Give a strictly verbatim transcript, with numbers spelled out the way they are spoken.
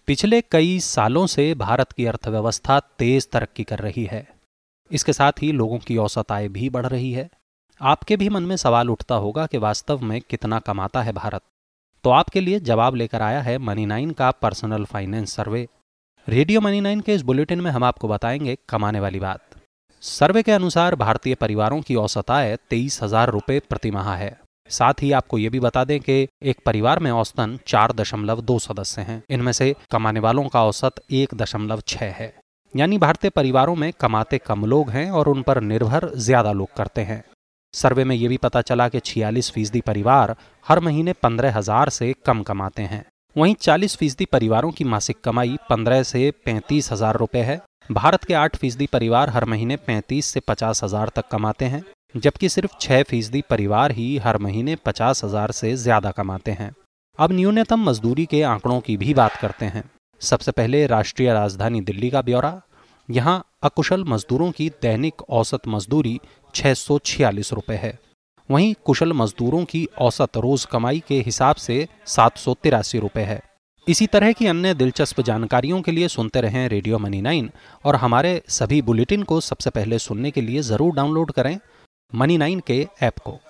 पिछले कई सालों से भारत की अर्थव्यवस्था तेज तरक्की कर रही है। इसके साथ ही लोगों की औसत आय भी बढ़ रही है। आपके भी मन में सवाल उठता होगा कि वास्तव में कितना कमाता है भारत। तो आपके लिए जवाब लेकर आया है मनी नाइन का personal finance survey. Radio money nine के इस बुलेटिन में हम आपको बताएंगे कमाने वाली बात। सर्वे के अनुसार भारतीय परिवारों की औसत आय तेईस हजार रुपये प्रति माह है। साथ ही आपको ये भी बता दें कि एक परिवार में औसतन चार दशमलव दो सदस्य हैं। इनमें से कमाने वालों का औसत एक दशमलव छह है। यानी भारतीय परिवारों में कमाते कम लोग हैं और उन पर निर्भर ज्यादा लोग करते हैं। सर्वे में ये भी पता चला कि छियालीस फीसदी परिवार हर महीने पंद्रह हजार से कम कमाते हैं। वहीं चालीस फीसदी परिवारों की मासिक कमाई पंद्रह से पैंतीस हजार रुपए है। भारत के आठ फीसदी परिवार हर महीने पैंतीस से पचास हजार तक कमाते हैं, जबकि सिर्फ छह फीसदी परिवार ही हर महीने पचास हजार से ज्यादा कमाते हैं। अब न्यूनतम मजदूरी के आंकड़ों की भी बात करते हैं। सबसे पहले राष्ट्रीय राजधानी दिल्ली का ब्यौरा। यहाँ अकुशल मजदूरों की दैनिक औसत मजदूरी छह सौ छियालीस रुपये है। वहीं कुशल मजदूरों की औसत रोज कमाई के हिसाब से सात सौ तिरासी रुपये है। इसी तरह की अन्य दिलचस्प जानकारियों के लिए सुनते रहें रेडियो मनी नाइन और हमारे सभी बुलेटिन को सबसे पहले सुनने के लिए जरूर डाउनलोड करें मनी नाइन के ऐप को।